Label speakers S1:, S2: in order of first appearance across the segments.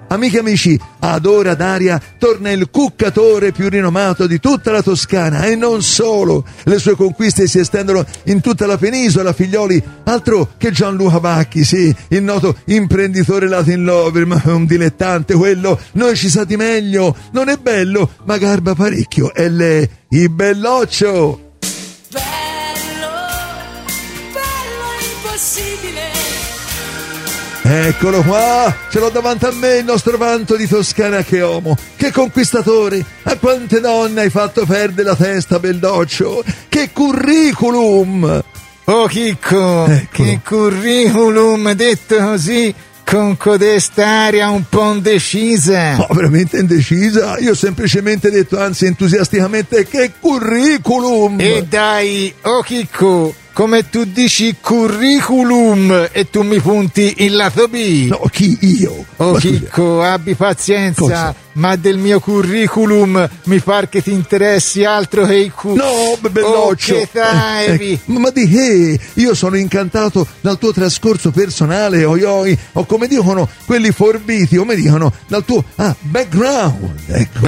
S1: Amiche e amici, ad Ora d'Aria torna il cuccatore più rinomato di tutta la Toscana e non solo. Le sue conquiste si estendono in tutta la penisola, figlioli, altro che Gianluca Vacchi, sì, il noto imprenditore Latin lover, ma è un dilettante quello, noi ci sa di meglio, non è bello, ma garba parecchio, è lei, il Belloccio.
S2: Bello, bello impossibile.
S1: Eccolo qua, ce l'ho davanti a me il nostro vanto di Toscana che uomo, che conquistatore, a quante donne hai fatto perdere la testa, Belloccio, che curriculum!
S3: Oh Chicco,
S1: Eccolo.
S3: che curriculum, detto così, con codest'aria un po' indecisa.
S1: Oh, veramente indecisa? Io ho semplicemente detto, anzi entusiasticamente, che curriculum!
S3: E dai, oh Chicco, come tu dici curriculum e tu mi punti il lato B.
S1: No, chi io?
S3: Oh
S1: Ma scusa,
S3: Chicco, abbi pazienza,
S1: Cosa?
S3: ma del mio curriculum mi par che ti interessi altro che i
S1: no, Belloccio!
S3: Oh, che dai!
S1: Ma di che? Io sono incantato dal tuo trascorso personale, oi, o come dicono quelli forbiti, come dicono, dal tuo background, ecco.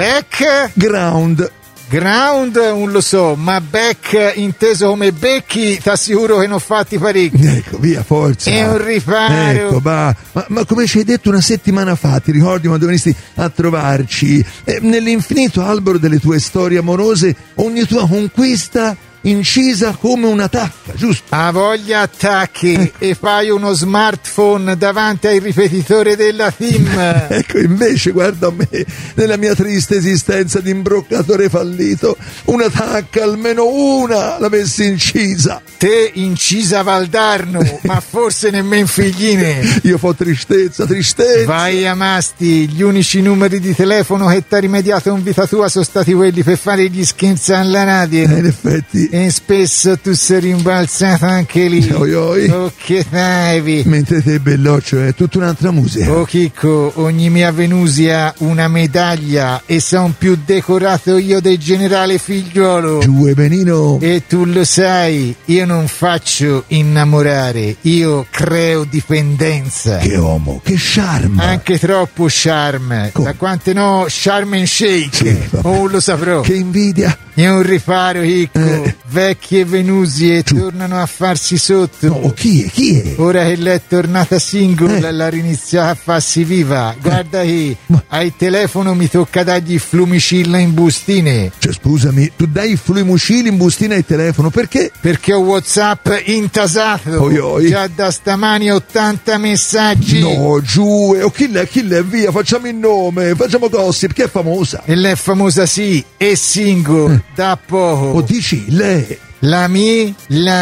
S3: Ground non lo so, ma back inteso come becchi t'assicuro che non fatti parecchi.
S1: Ecco, via, forza.
S3: È un riparo.
S1: Ecco, ma come ci hai detto una settimana fa, ti ricordi quando venisti a trovarci? Nell'infinito albero delle tue storie amorose, ogni tua conquista incisa come una tacca, giusto?
S3: A voglia attacchi e fai uno smartphone davanti al ripetitore della team.
S1: Ecco, invece, guarda me, nella mia triste esistenza di imbroccatore fallito, una tacca, almeno una, l'avessi incisa.
S3: Te incisa Valdarno, ma forse nemmeno figline.
S1: Io fo tristezza.
S3: Vai a masti, gli unici numeri di telefono che t'ha rimediato in vita tua sono stati quelli per fare gli scherzi alla radio.
S1: In effetti.
S3: E spesso tu sei rimbalzato anche lì.
S1: Oi.
S3: Oh, che dai.
S1: Mentre te, Belloccio, è tutta un'altra musica.
S3: Oh Chicco, ogni mia Venusia una medaglia e son più decorato io del generale Figliuolo.
S1: Giù, Benino.
S3: E tu lo sai, io non faccio innamorare, io creo dipendenza.
S1: Che uomo, che charme.
S3: Anche troppo charme.
S1: Come?
S3: Da quante no, charme and shake.
S1: Sì, vabbè.
S3: Oh, lo saprò.
S1: Che invidia.
S3: È un riparo, Chicco. Vecchie Venusie tornano a farsi sotto.
S1: No, chi è?
S3: Ora che lei è tornata single, l'ha riniziata a farsi viva. Guarda che al telefono mi tocca dargli flumicilla in bustine.
S1: Cioè, scusami, tu dai i fluimucili in bustina al telefono, perché?
S3: Perché ho WhatsApp intasato.
S1: Oi.
S3: Già da stamani 80 messaggi.
S1: No, giù, chi l'è, via, facciamo il nome, facciamo gossip, che è famosa.
S3: E lei è famosa sì, è single, da poco.
S1: O dici, lei,
S3: La mi.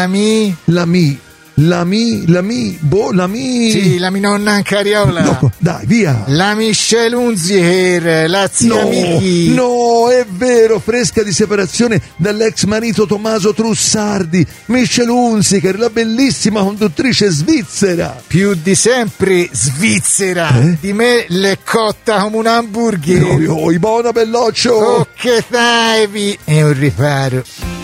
S3: Sì, la mia nonna in cariola.
S1: No, dai, via.
S3: La Michelle Unziger, la zia Miki.
S1: No, è vero, fresca di separazione dall'ex marito Tommaso Trussardi. Michelle Hunziker, la bellissima conduttrice svizzera.
S3: Più di sempre svizzera. Di me l'è cotta come un hamburger.
S1: Oi, buona, Belloccio.
S3: Oh, che dai, è un riparo.